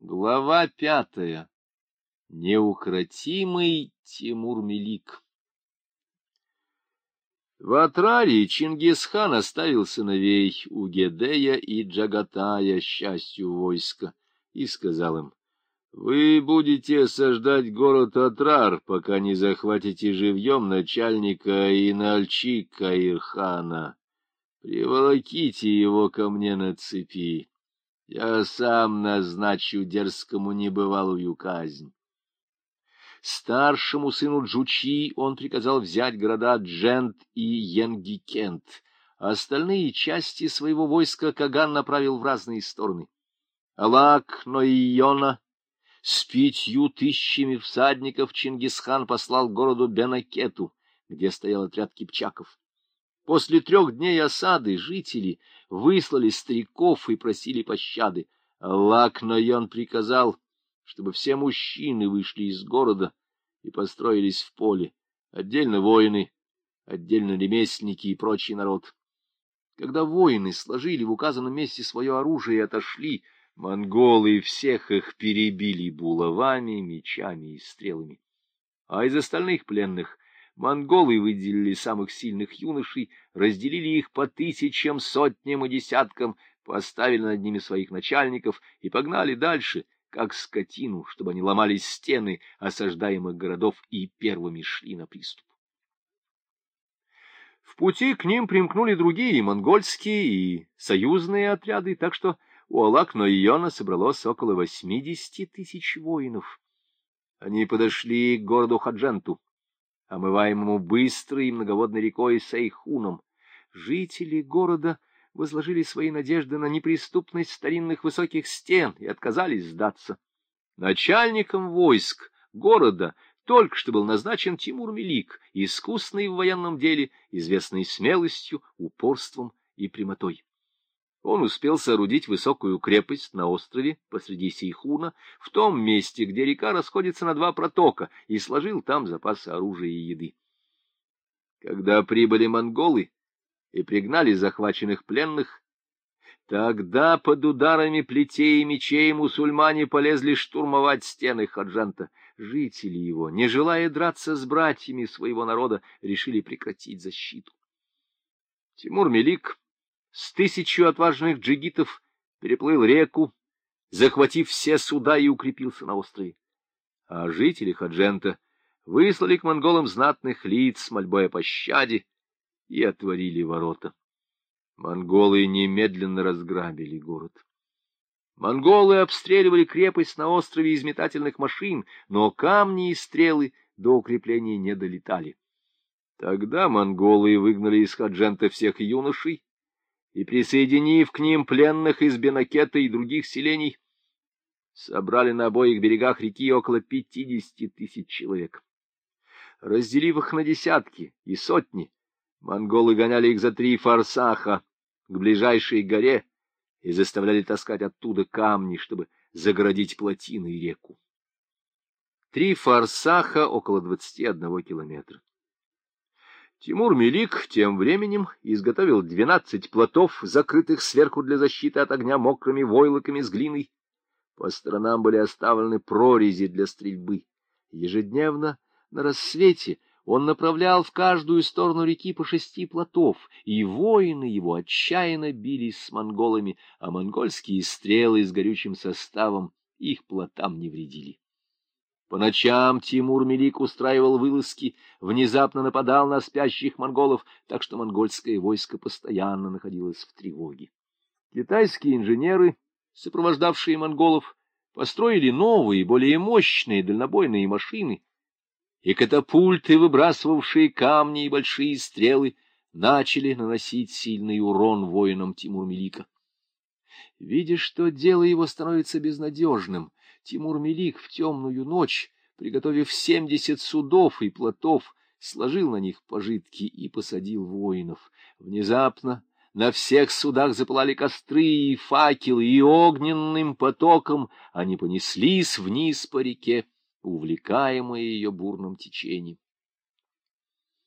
Глава 5. Неукротимый Тимур-Мелик. В Атраре Чингисхан оставил сыновей Угедея и Джагатая счастью войска и сказал им: «Вы будете осаждать город Атрар, пока не захватите живьем начальника Иналчи Каирхана. Приволоките его ко мне на цепи. Я сам назначу дерзкому небывалую казнь». Старшему сыну Джучи он приказал взять города Джент и Йенгикент. Остальные части своего войска Каган направил в разные стороны. Алак Нойона с 5000 всадников Чингисхан послал к городу Бенакету, где стоял отряд кипчаков. После 3 дней осады жители выслали стариков и просили пощады. Алак Нойон приказал, чтобы все мужчины вышли из города и построились в поле, отдельно воины, отдельно ремесленники и прочий народ. Когда воины сложили в указанном месте свое оружие и отошли, монголы всех их перебили булавами, мечами и стрелами. А из остальных пленных монголы выделили самых сильных юношей, разделили их по 1000, сотням и десяткам, поставили над ними своих начальников и погнали дальше, как скотину, чтобы они ломали стены осаждаемых городов и первыми шли на приступ. В пути к ним примкнули другие монгольские и союзные отряды, так что у Алак-Нойона собралось около 80 000 воинов. Они подошли к городу Хадженту, омываемому быстрой и многоводной рекой Сейхуном. Жители города возложили свои надежды на неприступность старинных высоких стен и отказались сдаться. Начальником войск города только что был назначен Тимур-Мелик, искусный в военном деле, известный смелостью, упорством и прямотой. Он успел соорудить высокую крепость на острове посреди Сейхуна, в том месте, где река расходится на 2 протока, и сложил там запасы оружия и еды. Когда прибыли монголы и пригнали захваченных пленных, тогда под ударами плетей и мечей мусульмане полезли штурмовать стены Хаджента. Жители его, не желая драться с братьями своего народа, решили прекратить защиту. Тимур-Мелик с 1000 отважных джигитов переплыл реку, захватив все суда, и укрепился на острове. А жители Хаджента выслали к монголам знатных лиц с мольбой о пощаде и отворили ворота. Монголы немедленно разграбили город. Монголы обстреливали крепость на острове из метательных машин, но камни и стрелы до укрепления не долетали. Тогда монголы выгнали из Хаджента всех юношей и, присоединив к ним пленных из Бенакета и других селений, собрали на обоих берегах реки около 50 000 человек. Разделив их на десятки и сотни, монголы гоняли их за 3 фарсаха к ближайшей горе и заставляли таскать оттуда камни, чтобы загородить плотины и реку. 3 фарсаха — около 21 километра. Тимур-Мелик тем временем изготовил 12 плотов, закрытых сверху для защиты от огня мокрыми войлоками с глиной. По сторонам были оставлены прорези для стрельбы. Ежедневно на рассвете он направлял в каждую сторону реки по 6 плотов, и воины его отчаянно бились с монголами, а монгольские стрелы с горючим составом их плотам не вредили. По ночам Тимур-Мелик устраивал вылазки, внезапно нападал на спящих монголов, так что монгольское войско постоянно находилось в тревоге. Китайские инженеры, сопровождавшие монголов, построили новые, более мощные дальнобойные машины, и катапульты, выбрасывавшие камни и большие стрелы, начали наносить сильный урон воинам Тимур-Мелика. Видя, что дело его становится безнадежным, Тимур-Мелик в темную ночь, приготовив 70 судов и плотов, сложил на них пожитки и посадил воинов. Внезапно на всех судах запылали костры и факелы, и огненным потоком они понеслись вниз по реке, увлекаемые ее бурным течением.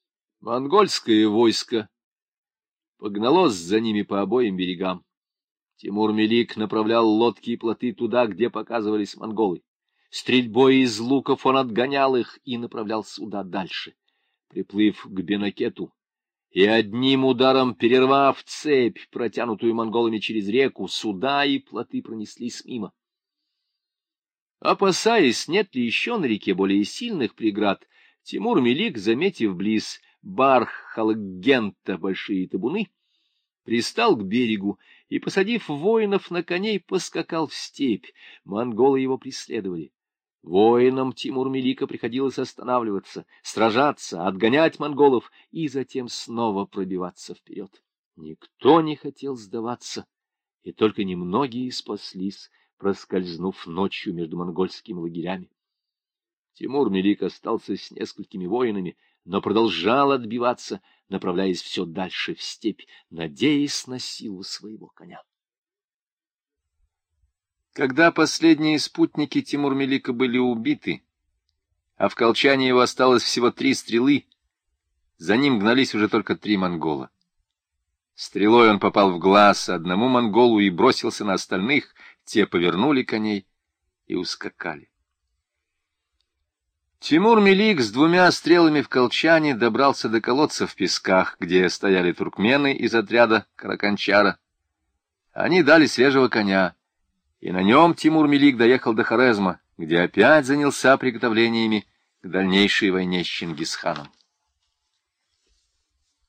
Монгольское войско погналось за ними по обоим берегам. Тимур-Мелик направлял лодки и плоты туда, где показывались монголы. Стрельбой из луков он отгонял их и направлял суда дальше. Приплыв к Бенакету и одним ударом перервав цепь, протянутую монголами через реку, суда и плоты пронеслись мимо. Опасаясь, нет ли еще на реке более сильных преград, Тимур-Мелик, заметив близ Барх-Халгента большие табуны, пристал к берегу и, посадив воинов на коней, поскакал в степь. Монголы его преследовали. Воинам Тимур-Мелика приходилось останавливаться, сражаться, отгонять монголов и затем снова пробиваться вперед. Никто не хотел сдаваться, и только немногие спаслись, проскользнув ночью между монгольскими лагерями. Тимур-Мелик остался с несколькими воинами, но продолжал отбиваться, направляясь все дальше в степь, надеясь на силу своего коня. Когда последние спутники Тимур-Мелика были убиты, а в колчане его осталось всего 3 стрелы, за ним гнались уже только 3 монгола. Стрелой он попал в глаз одному монголу и бросился на остальных, те повернули коней и ускакали. Тимур-Мелик с 2 стрелами в колчане добрался до колодца в песках, где стояли туркмены из отряда Караканчара. Они дали свежего коня, и на нем Тимур-Мелик доехал до Хорезма, где опять занялся приготовлениями к дальнейшей войне с Чингисханом.